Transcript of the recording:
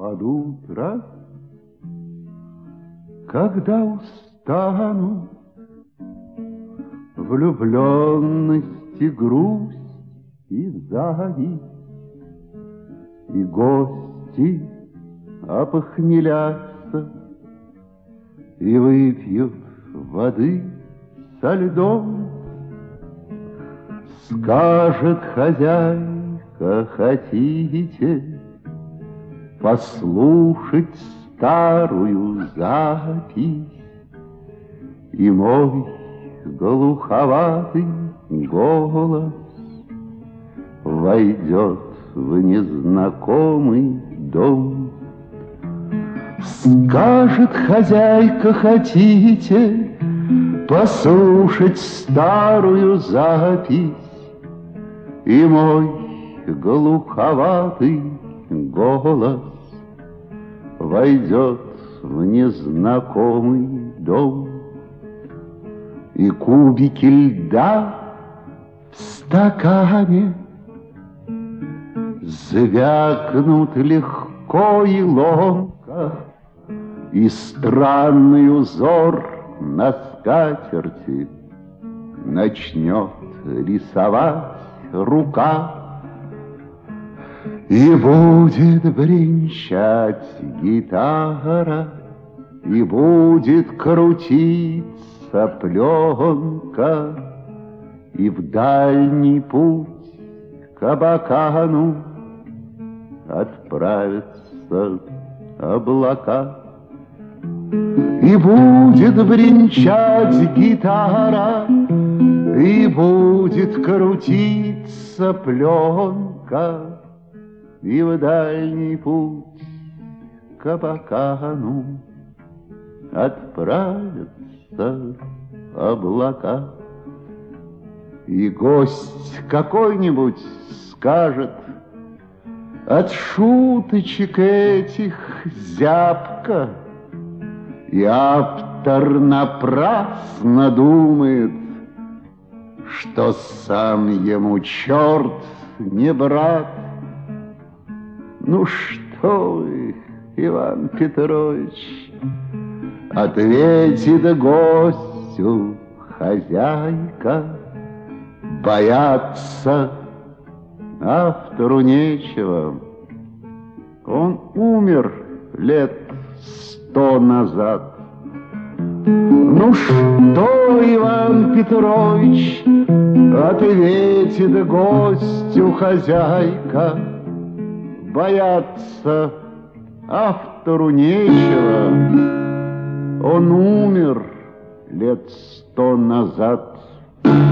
Под утро, когда устану, влюбленность и грусть и зависть, и гости опохмелятся и выпьют воды со льдом. Скажет хозяйка: хотите послушать старую запись? И мой глуховатый голос войдет в незнакомый дом. Скажет хозяйка: хотите послушать старую запись? И мой глуховатый голос войдет в незнакомый дом. И кубики льда в стакане звякнут легко и ловко, и странный узор на скатерти начнет рисовать рука. И будет бренчать гитара, и будет крутиться пленка, и в дальний путь к Абакану отправятся облака. И будет бренчать гитара, и будет крутиться пленка, и в дальний путь к Абакану отправятся облака. И гость какой-нибудь скажет: от шуточек этих зябко. И автор напрасно думает, что сам ему черт не брат. Ну что вы, Иван Петрович, ответит гостю хозяйка: бояться автору нечего. Он умер лет 100 назад. Ну что, Иван Петрович, ответит гостю хозяйка: бояться автору нечего. Он умер лет 100 назад.